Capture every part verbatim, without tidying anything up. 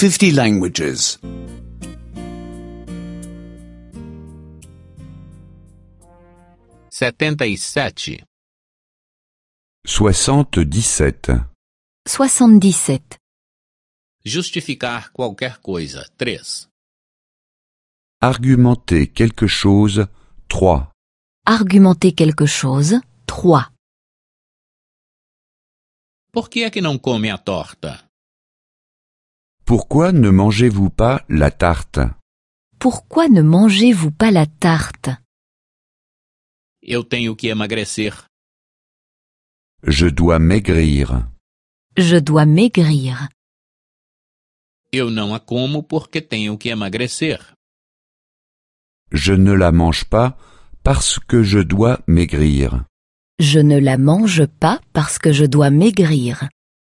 fifty languages. setenta e sete. soixante-dix-sept. soixante-dix-sept. Justificar qualquer coisa. três. Argumenter quelque chose. trois. Argumenter quelque chose. trois. Por que é que não come a torta? Pourquoi ne mangez-vous pas la tarte? Pourquoi ne mangez-vous pas la tarte? Eu tenho que emagrecer. Je dois maigrir. Je dois maigrir. Eu não a como porque tenho que emagrecer. Je ne la mange pas parce que je dois maigrir. Je ne la mange pas parce que je dois maigrir.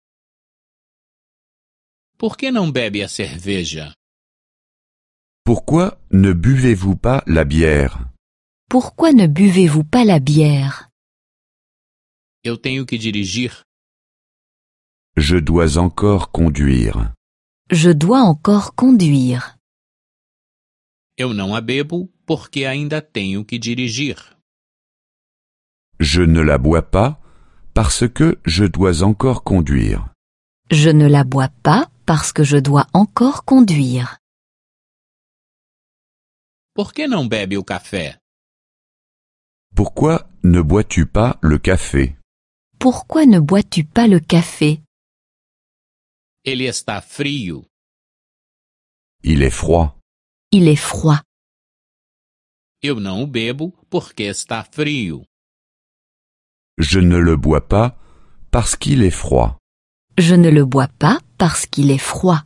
Por que não bebe a cerveja? Pourquoi ne buvez-vous pas la bière? Pourquoi ne buvez-vous pas la bière? Eu tenho que dirigir. Je dois encore conduire. Je dois encore conduire. Eu não a bebo porque ainda tenho que dirigir. Je ne la bois pas parce que je dois encore conduire. Je ne la bois pas parce que je dois encore conduire. Por que não bebe o café? Pourquoi ne bois-tu pas le café? Pourquoi ne bois-tu pas le café? Ele está frio. Il est froid. Il est froid. Eu não o bebo porque está frio. Je ne le bois pas parce qu'il est froid. Je ne le bois pas parce qu'il est froid.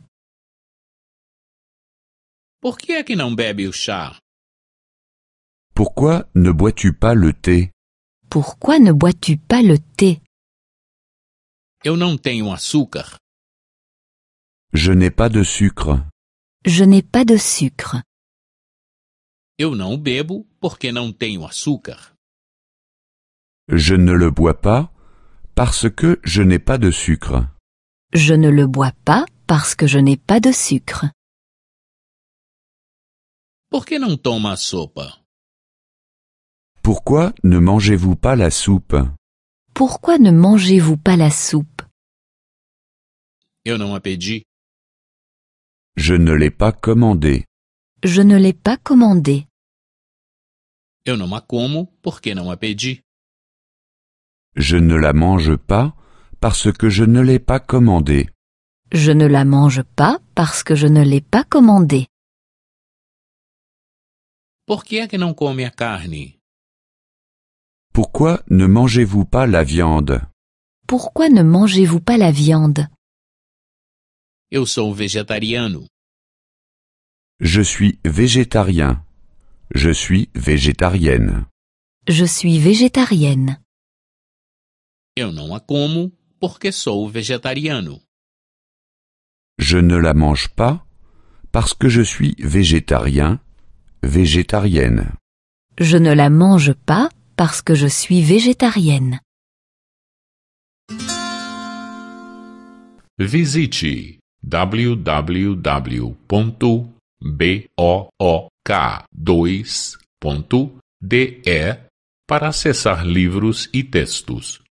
Por que é que não bebe o chá? Pourquoi ne bois-tu pas le thé? Pourquoi ne bois-tu pas le thé? Eu não tenho açúcar. Je n'ai pas de sucre. Je n'ai pas de sucre. Eu não o bebo porque não tenho açúcar. Je ne le bois pas parce que je n'ai pas de sucre. Je ne le bois pas parce que je n'ai pas de sucre. Por que não toma a sopa? Pourquoi ne mangez-vous pas la soupe? Pourquoi ne mangez-vous pas la soupe? Eu não a pedi. Je ne l'ai pas commandée. Je ne l'ai pas commandée. Eu não a como porque não a pedi. Je ne la mange pas parce que je ne l'ai pas commandée. Je ne la mange pas parce que je ne l'ai pas commandée. Por que é que não come a carne? Pourquoi ne mangez-vous pas la viande? Pourquoi ne mangez-vous pas la viande? Eu sou vegetariano. Je suis végétarien. Je suis végétarienne. Je suis végétarienne. Eu não a como porque sou vegetariano. Je ne la mange pas parce que je suis végétarien, végétarienne. Je ne la mange pas parce que je suis végétarienne. Visite w w w ponto book dois ponto de para acessar livros e textos.